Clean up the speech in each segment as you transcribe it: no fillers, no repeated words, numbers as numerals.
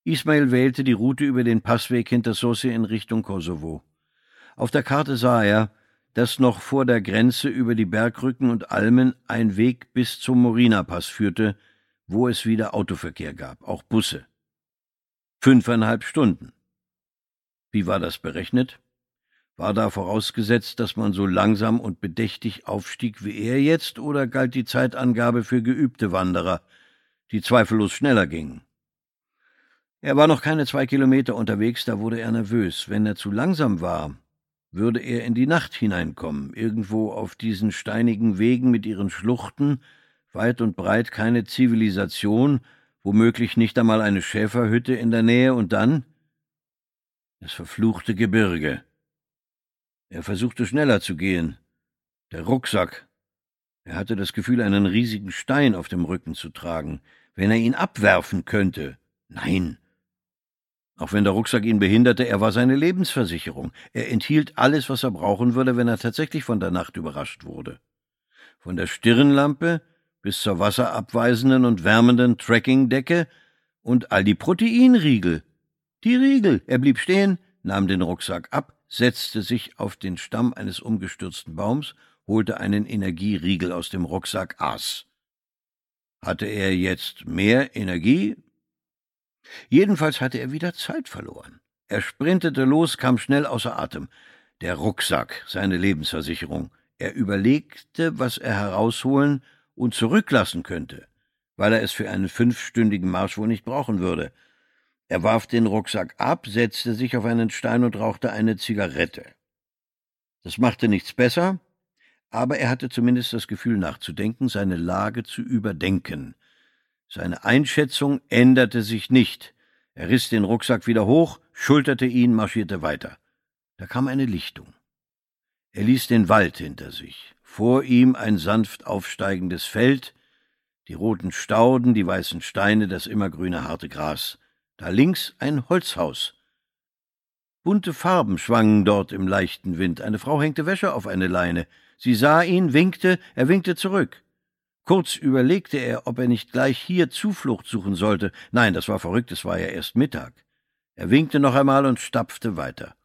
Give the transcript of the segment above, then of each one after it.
Ismail wählte die Route über den Passweg hinter Sosse in Richtung Kosovo. Auf der Karte sah er, dass noch vor der Grenze über die Bergrücken und Almen ein Weg bis zum Morina-Pass führte, wo es wieder Autoverkehr gab, auch Busse. 5,5 Stunden. Wie war das berechnet? War da vorausgesetzt, dass man so langsam und bedächtig aufstieg wie er jetzt, oder galt die Zeitangabe für geübte Wanderer, die zweifellos schneller gingen? Er war noch keine 2 Kilometer unterwegs, da wurde er nervös. Wenn er zu langsam war, würde er in die Nacht hineinkommen, irgendwo auf diesen steinigen Wegen mit ihren Schluchten, weit und breit keine Zivilisation, womöglich nicht einmal eine Schäferhütte in der Nähe, und dann das verfluchte Gebirge. Er versuchte schneller zu gehen. Der Rucksack. Er hatte das Gefühl, einen riesigen Stein auf dem Rücken zu tragen. Wenn er ihn abwerfen könnte. Nein. Auch wenn der Rucksack ihn behinderte, er war seine Lebensversicherung. Er enthielt alles, was er brauchen würde, wenn er tatsächlich von der Nacht überrascht wurde. Von der Stirnlampe bis zur wasserabweisenden und wärmenden Trekkingdecke und all die Proteinriegel. Die Riegel. Er blieb stehen, nahm den Rucksack ab, setzte sich auf den Stamm eines umgestürzten Baums, holte einen Energieriegel aus dem Rucksack, aß. Hatte er jetzt mehr Energie? Jedenfalls hatte er wieder Zeit verloren. Er sprintete los, kam schnell außer Atem. Der Rucksack, seine Lebensversicherung. Er überlegte, was er herausholen und zurücklassen könnte, weil er es für einen 5-stündigen Marsch wohl nicht brauchen würde. Er warf den Rucksack ab, setzte sich auf einen Stein und rauchte eine Zigarette. Das machte nichts besser, aber er hatte zumindest das Gefühl nachzudenken, seine Lage zu überdenken. Seine Einschätzung änderte sich nicht. Er riss den Rucksack wieder hoch, schulterte ihn, marschierte weiter. Da kam eine Lichtung. Er ließ den Wald hinter sich. Vor ihm ein sanft aufsteigendes Feld, die roten Stauden, die weißen Steine, das immergrüne harte Gras. Da links ein Holzhaus. Bunte Farben schwangen dort im leichten Wind. Eine Frau hängte Wäsche auf eine Leine. Sie sah ihn, winkte, er winkte zurück. Kurz überlegte er, ob er nicht gleich hier Zuflucht suchen sollte. Nein, das war verrückt, es war ja erst Mittag. Er winkte noch einmal und stapfte weiter.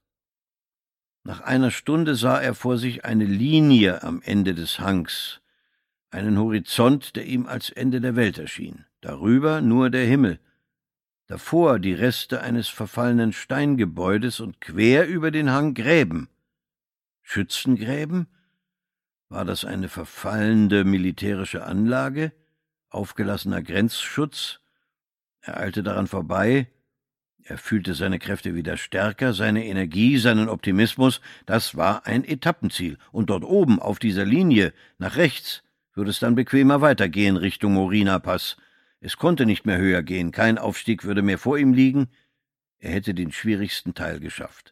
Nach einer Stunde sah er vor sich eine Linie am Ende des Hangs, einen Horizont, der ihm als Ende der Welt erschien. Darüber nur der Himmel. Davor die Reste eines verfallenen Steingebäudes und quer über den Hang Gräben. Schützengräben? War das eine verfallende militärische Anlage? Aufgelassener Grenzschutz? Er eilte daran vorbei. Er fühlte seine Kräfte wieder stärker, seine Energie, seinen Optimismus. Das war ein Etappenziel. Und dort oben, auf dieser Linie, nach rechts, würde es dann bequemer weitergehen Richtung Morina-Pass. Es konnte nicht mehr höher gehen, kein Aufstieg würde mehr vor ihm liegen. Er hätte den schwierigsten Teil geschafft.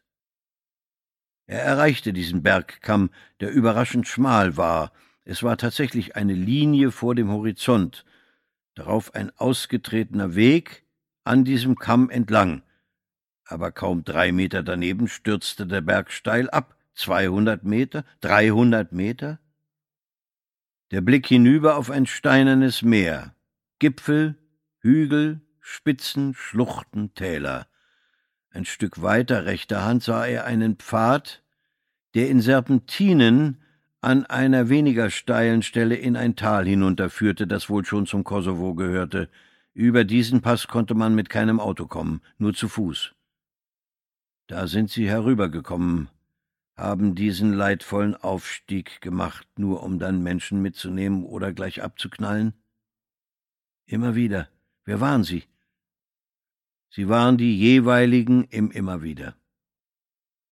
Er erreichte diesen Bergkamm, der überraschend schmal war. Es war tatsächlich eine Linie vor dem Horizont, darauf ein ausgetretener Weg an diesem Kamm entlang. Aber kaum 3 Meter daneben stürzte der Berg steil ab. 200 Meter, 300 Meter. Der Blick hinüber auf ein steinernes Meer. Gipfel, Hügel, Spitzen, Schluchten, Täler. Ein Stück weiter rechter Hand sah er einen Pfad, der in Serpentinen an einer weniger steilen Stelle in ein Tal hinunterführte, das wohl schon zum Kosovo gehörte. Über diesen Pass konnte man mit keinem Auto kommen, nur zu Fuß. Da sind sie herübergekommen, haben diesen leidvollen Aufstieg gemacht, nur um dann Menschen mitzunehmen oder gleich abzuknallen? Immer wieder. Wer waren sie? Sie waren die jeweiligen im Immer wieder.